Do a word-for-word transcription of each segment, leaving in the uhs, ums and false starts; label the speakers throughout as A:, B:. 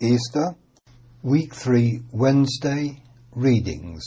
A: Easter, Week three, Wednesday, Readings.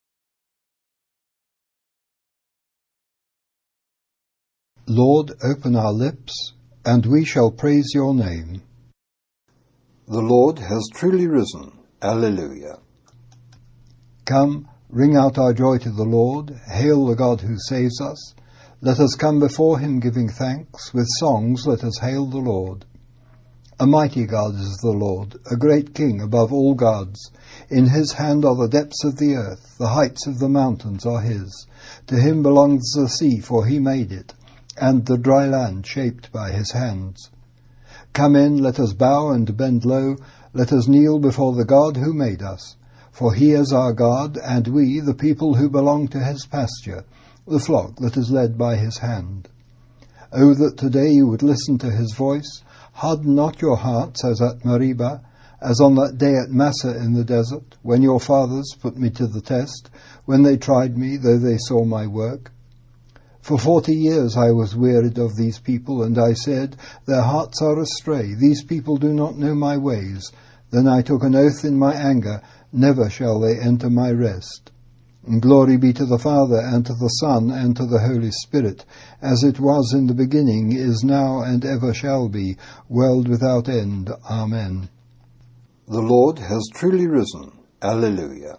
A: Lord, open our lips, and we shall praise your name.
B: The Lord has truly risen. Alleluia.
A: Come, ring out our joy to the Lord, hail the God who saves us. Let us come before him giving thanks, with songs let us hail the Lord. A mighty God is the Lord, a great King above all gods. In his hand are the depths of the earth, the heights of the mountains are his. To him belongs the sea, for he made it, and the dry land shaped by his hands. Come in, let us bow and bend low, let us kneel before the God who made us. For he is our God, and we, the people who belong to his pasture, the flock that is led by his hand. Oh, that today you would listen to his voice. Harden not your hearts as at Meribah, as on that day at Massah in the desert, when your fathers put me to the test, when they tried me, though they saw my work. For forty years I was wearied of these people, and I said, their hearts are astray, these people do not know my ways. Then I took an oath in my anger, never shall they enter my rest. And glory be to the Father, and to the Son, and to the Holy Spirit, as it was in the beginning, is now, and ever shall be, world without end. Amen.
B: The Lord has truly risen. Alleluia.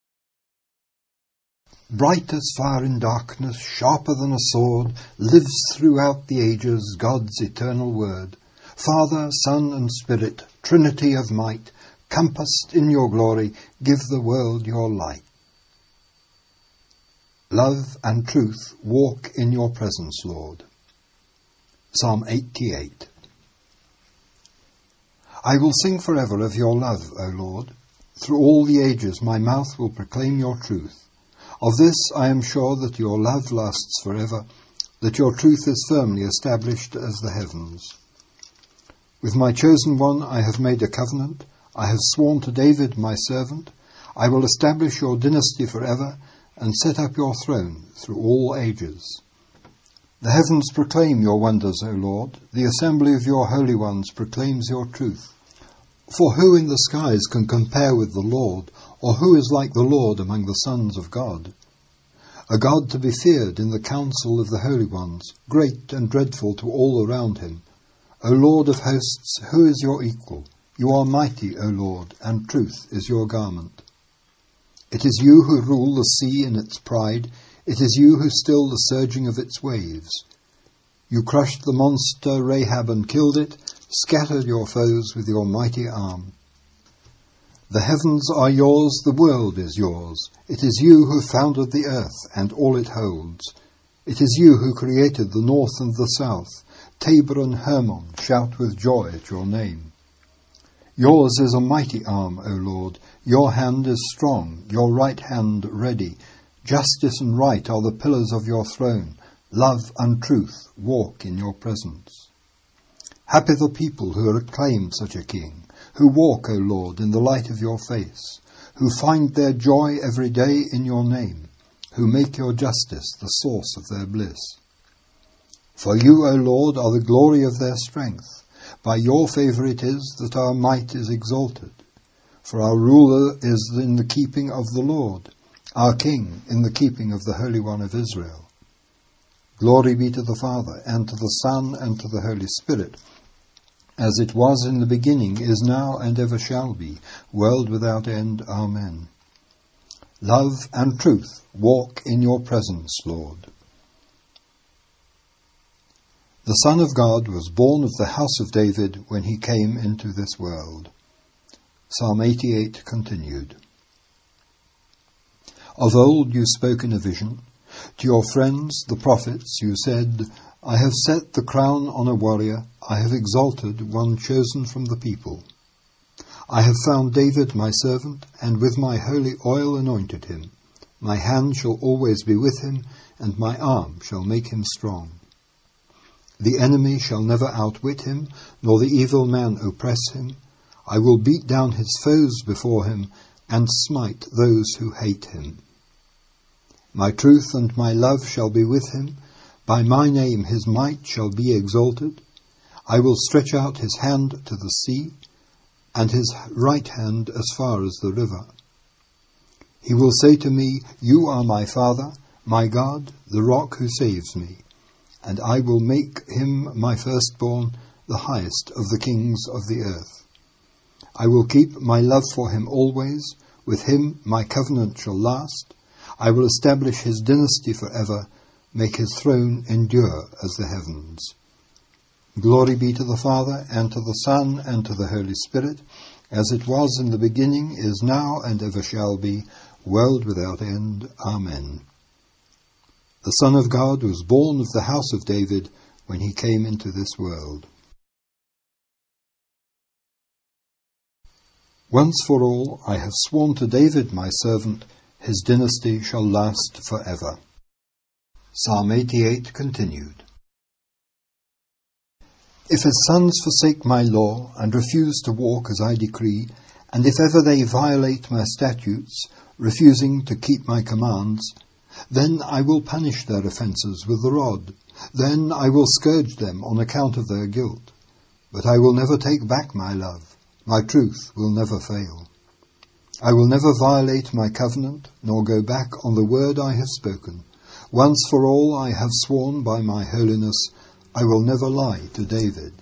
A: Bright as fire in darkness, sharper than a sword, lives throughout the ages God's eternal word. Father, Son, and Spirit, Trinity of might, compassed in your glory, give the world your light. Love and truth walk in your presence, Lord. Psalm eighty-eight. I will sing forever of your love, O Lord. Through all the ages my mouth will proclaim your truth. Of this I am sure, that your love lasts forever, that your truth is firmly established as the heavens. With my chosen one I have made a covenant. I have sworn to David my servant. I will establish your dynasty forever, and set up your throne through all ages. The heavens proclaim your wonders, O Lord. The assembly of your holy ones proclaims your truth. For who in the skies can compare with the Lord, or who is like the Lord among the sons of God? A God to be feared in the council of the holy ones, great and dreadful to all around him. O Lord of hosts, who is your equal? You are mighty, O Lord, and truth is your garment. It is you who rule the sea in its pride. It is you who still the surging of its waves. You crushed the monster Rahab and killed it, scattered your foes with your mighty arm. The heavens are yours, the world is yours. It is you who founded the earth and all it holds. It is you who created the north and the south. Tabor and Hermon shout with joy at your name. Yours is a mighty arm, O Lord. Your hand is strong, your right hand ready. Justice and right are the pillars of your throne. Love and truth walk in your presence. Happy the people who acclaim such a king, who walk, O Lord, in the light of your face, who find their joy every day in your name, who make your justice the source of their bliss. For you, O Lord, are the glory of their strength. By your favour it is that our might is exalted. For our ruler is in the keeping of the Lord, our King in the keeping of the Holy One of Israel. Glory be to the Father, and to the Son, and to the Holy Spirit, as it was in the beginning, is now, and ever shall be, world without end. Amen. Love and truth walk in your presence, Lord. The Son of God was born of the house of David when he came into this world. Psalm eighty-eight continued. Of old you spoke in a vision. To your friends, the prophets, you said, I have set the crown on a warrior. I have exalted one chosen from the people. I have found David my servant, and with my holy oil anointed him. My hand shall always be with him, and my arm shall make him strong. The enemy shall never outwit him, nor the evil man oppress him. I will beat down his foes before him, and smite those who hate him. My truth and my love shall be with him. By my name his might shall be exalted. I will stretch out his hand to the sea, and his right hand as far as the river. He will say to me, You are my Father, my God, the rock who saves me, and I will make him my firstborn, the highest of the kings of the earth. I will keep my love for him always, with him my covenant shall last. I will establish his dynasty forever, make his throne endure as the heavens. Glory be to the Father, and to the Son, and to the Holy Spirit, as it was in the beginning, is now, and ever shall be, world without end. Amen. The Son of God was born of the house of David when he came into this world. Once for all I have sworn to David my servant, his dynasty shall last forever. Psalm eighty-eight continued. If his sons forsake my law, and refuse to walk as I decree, and if ever they violate my statutes, refusing to keep my commands, then I will punish their offences with the rod. Then I will scourge them on account of their guilt. But I will never take back my love. My truth will never fail. I will never violate my covenant, nor go back on the word I have spoken. Once for all I have sworn by my holiness, I will never lie to David.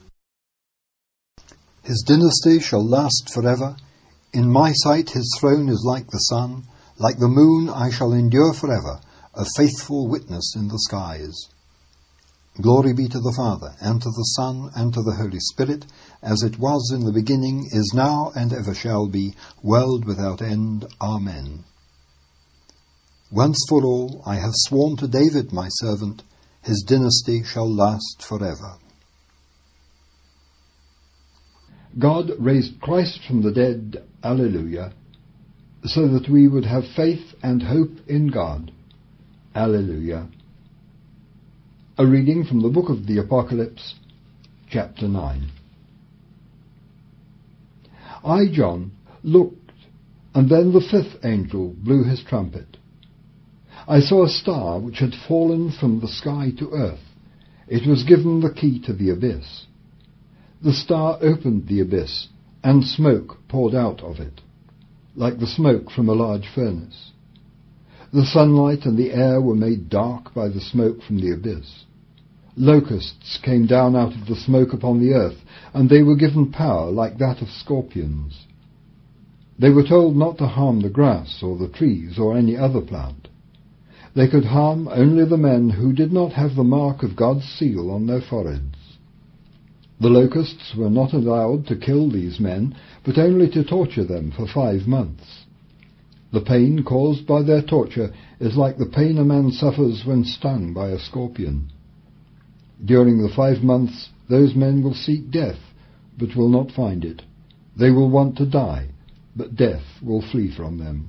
A: His dynasty shall last forever. In my sight his throne is like the sun. Like the moon I shall endure forever, a faithful witness in the skies. Glory be to the Father, and to the Son, and to the Holy Spirit, as it was in the beginning, is now, and ever shall be, world without end. Amen. Once for all I have sworn to David my servant, his dynasty shall last forever.
B: God raised Christ from the dead, Alleluia, so that we would have faith and hope in God. Alleluia. A reading from the book of the Apocalypse, chapter nine. I, John, looked, and then the fifth angel blew his trumpet. I saw a star which had fallen from the sky to earth. It was given the key to the abyss. The star opened the abyss, and smoke poured out of it, like the smoke from a large furnace. The sunlight and the air were made dark by the smoke from the abyss. Locusts came down out of the smoke upon the earth, and they were given power like that of scorpions. They were told not to harm the grass or the trees or any other plant. They could harm only the men who did not have the mark of God's seal on their foreheads. The locusts were not allowed to kill these men, but only to torture them for five months. The pain caused by their torture is like the pain a man suffers when stung by a scorpion. During the five months, those men will seek death, but will not find it. They will want to die, but death will flee from them.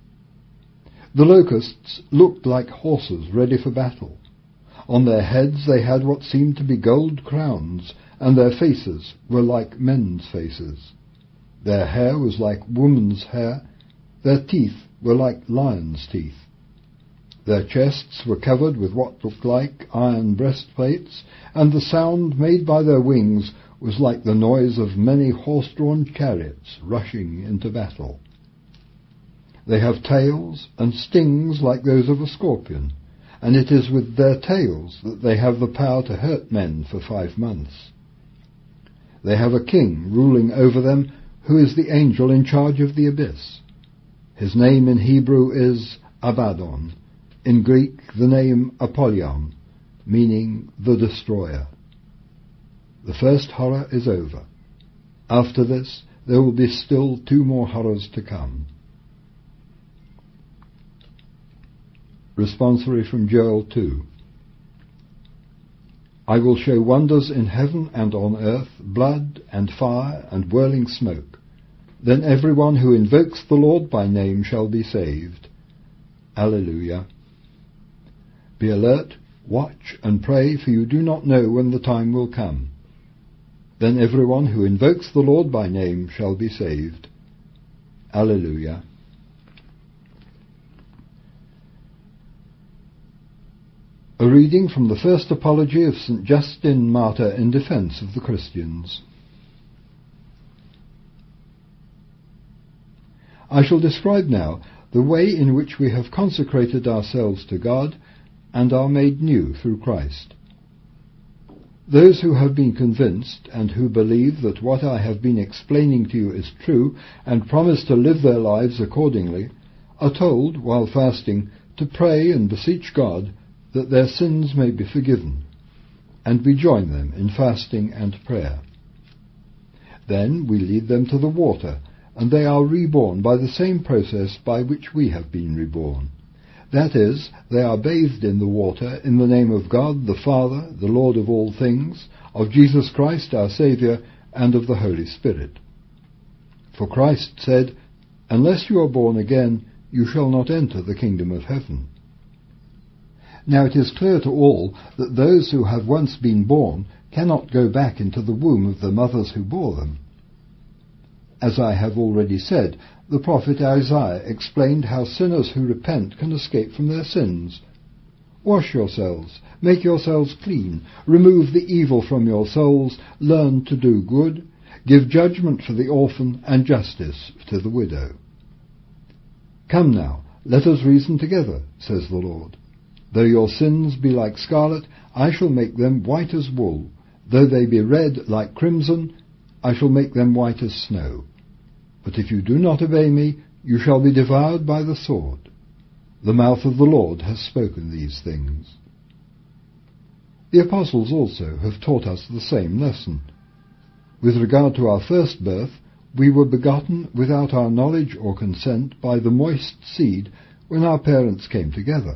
B: The locusts looked like horses ready for battle. On their heads they had what seemed to be gold crowns, and their faces were like men's faces. Their hair was like women's hair. Their teeth were like lions' teeth. Their chests were covered with what looked like iron breastplates, and the sound made by their wings was like the noise of many horse-drawn chariots rushing into battle. They have tails and stings like those of a scorpion, and it is with their tails that they have the power to hurt men for five months. They have a king ruling over them, who is the angel in charge of the abyss. His name in Hebrew is Abaddon, in Greek the name Apollyon, meaning the destroyer. The first horror is over. After this, there will be still two more horrors to come. Responsory from Joel two. I will show wonders in heaven and on earth, blood and fire and whirling smoke. Then everyone who invokes the Lord by name shall be saved. Alleluia. Be alert, watch and pray, for you do not know when the time will come. Then everyone who invokes the Lord by name shall be saved. Alleluia. A reading from the first apology of Saint Justin, martyr, in defence of the Christians. I shall describe now the way in which we have consecrated ourselves to God and are made new through Christ. Those who have been convinced and who believe that what I have been explaining to you is true and promise to live their lives accordingly are told, while fasting, to pray and beseech God that their sins may be forgiven, and we join them in fasting and prayer. Then we lead them to the water, and they are reborn by the same process by which we have been reborn. That is, they are bathed in the water in the name of God the Father, the Lord of all things, of Jesus Christ our Saviour, and of the Holy Spirit. For Christ said, "Unless you are born again, you shall not enter the kingdom of heaven." Now it is clear to all that those who have once been born cannot go back into the womb of the mothers who bore them. As I have already said, the prophet Isaiah explained how sinners who repent can escape from their sins. "Wash yourselves, make yourselves clean, remove the evil from your souls, learn to do good, give judgment for the orphan and justice to the widow." "Come now, let us reason together," says the Lord. "Though your sins be like scarlet, I shall make them white as wool. Though they be red like crimson, I shall make them white as snow. But if you do not obey me, you shall be devoured by the sword. The mouth of the Lord has spoken these things." The apostles also have taught us the same lesson. With regard to our first birth, we were begotten without our knowledge or consent by the moist seed when our parents came together.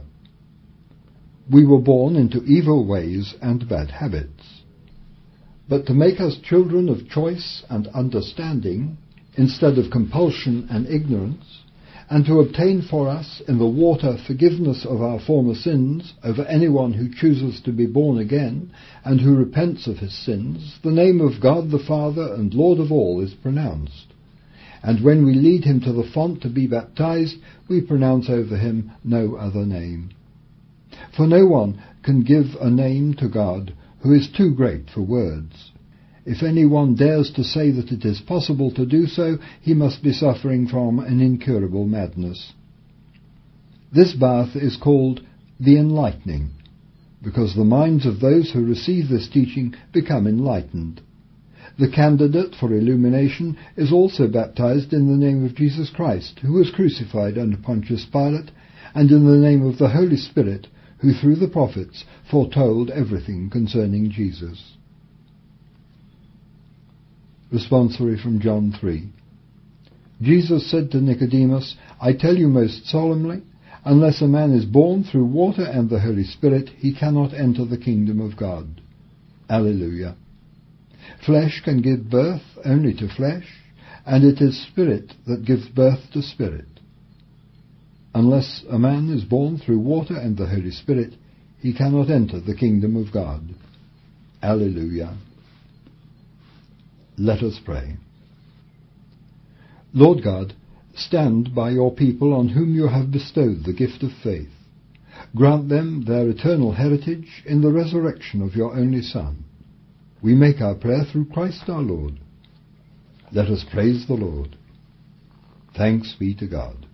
B: We were born into evil ways and bad habits. But to make us children of choice and understanding, instead of compulsion and ignorance, and to obtain for us in the water forgiveness of our former sins over anyone who chooses to be born again and who repents of his sins, the name of God the Father and Lord of all is pronounced. And when we lead him to the font to be baptized, we pronounce over him no other name. For no one can give a name to God who is too great for words. If anyone dares to say that it is possible to do so, he must be suffering from an incurable madness. This bath is called the enlightening, because the minds of those who receive this teaching become enlightened. The candidate for illumination is also baptized in the name of Jesus Christ, who was crucified under Pontius Pilate, and in the name of the Holy Spirit, who through the prophets foretold everything concerning Jesus. Responsory from John three. Jesus said to Nicodemus, "I tell you most solemnly, unless a man is born through water and the Holy Spirit, he cannot enter the kingdom of God." Alleluia. Flesh can give birth only to flesh, and it is spirit that gives birth to spirit. Unless a man is born through water and the Holy Spirit, he cannot enter the kingdom of God. Alleluia. Let us pray. Lord God, stand by your people on whom you have bestowed the gift of faith. Grant them their eternal heritage in the resurrection of your only Son. We make our prayer through Christ our Lord. Let us praise the Lord. Thanks be to God.